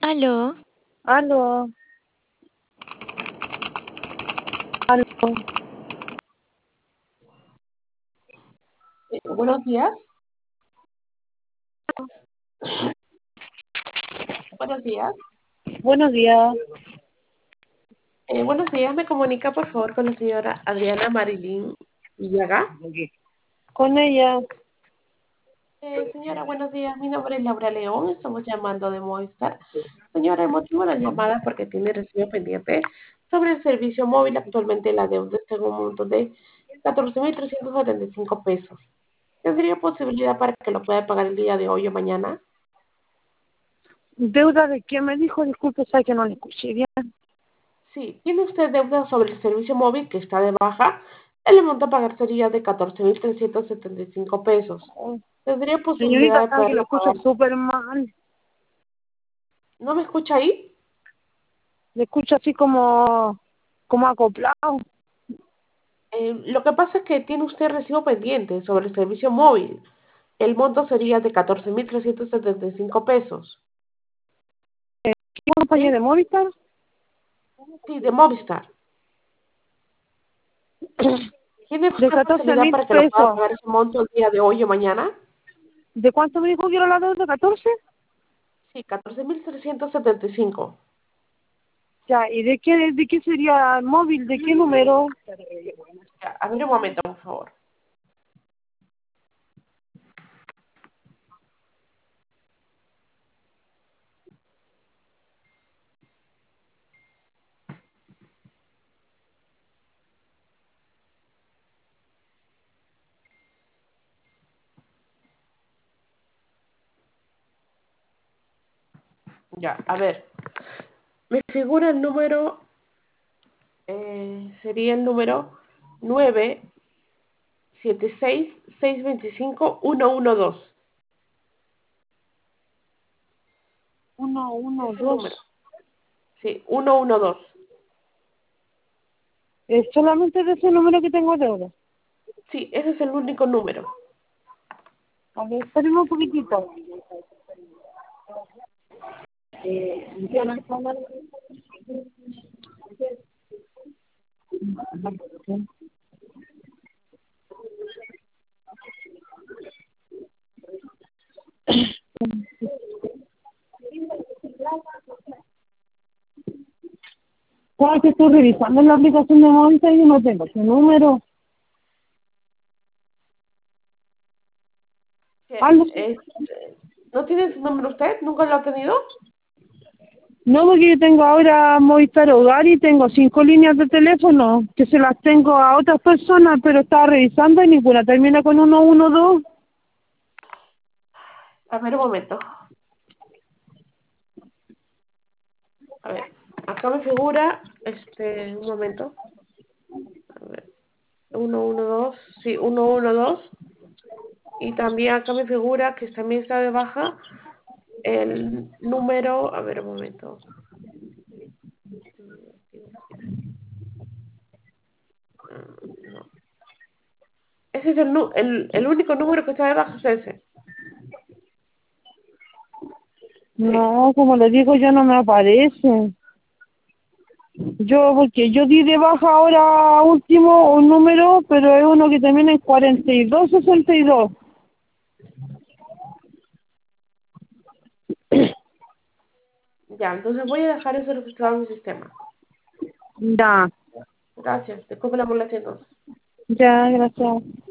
Aló, Aló, aló. Buenos días. Buenos días. Buenos días. Buenos días. Me comunica, por favor, con la señora Adriana Marilyn Villaga. Con ella. Señora, buenos días. Mi nombre es Laura León. Estamos llamando de Movistar. Señora, el motivo de la llamada es porque tiene recibo pendiente sobre el servicio móvil. Actualmente la deuda está en un monto de 14.375 pesos. ¿Tendría posibilidad para que lo pueda pagar el día de hoy o mañana? ¿Deuda de quién me dijo? Disculpe, sabe que no le escuché bien. Sí, tiene usted deuda sobre el servicio móvil que está de baja. El monto a pagar sería de 14.375 pesos. ¿Tendría posibilidad Señorita, de sabe que lo poderlo escucho pagar? súper mal. ¿No me escucha ahí? Le escucho así como acoplado. Lo que pasa es que tiene usted recibo pendiente sobre el servicio móvil. El monto sería de 14.375 pesos. ¿Qué compañía ¿Sí? de Movistar? Sí, de Movistar. ¿Tiene De usted catorce facilidad mil para que lo pueda pesos. pagar ese monto el día de hoy o mañana? ¿De cuánto me dijo que era la deuda? ¿14? Sí, 14.375. Ya, ¿y de qué sería el móvil? ¿De qué número? Ya, a ver un momento, por favor. Ya, a ver. Me figura el número, sería el número 976625112. 112. Es el número. Sí, 112. ¿Es solamente de ese número que tengo deuda? Sí, ese es el único número. A ver, espérame un poquitito. ¿Sabes que estoy revisando en la aplicación de Movistar y no tengo ese número? Que ¿Algo? ¿No tiene ese número usted? ¿Nunca lo ha tenido? No, porque yo tengo ahora Movistar Hogar y tengo 5 líneas de teléfono que se las tengo a otras personas, pero estaba revisando y ninguna termina con 112. A ver, un momento. A ver, acá me figura, un momento. A ver, 112, sí, 112. Y también acá me figura que también está de baja el número, a ver, un momento. No. Ese es el único número que está de baja, es ese. Sí. No, como le digo, ya no me aparece. Porque yo di de baja ahora último un número, pero es uno que termina en 4262. Ya, entonces voy a dejar eso registrado en el sistema. Ya, Gracias. Disculpe la molestia entonces. ya, gracias.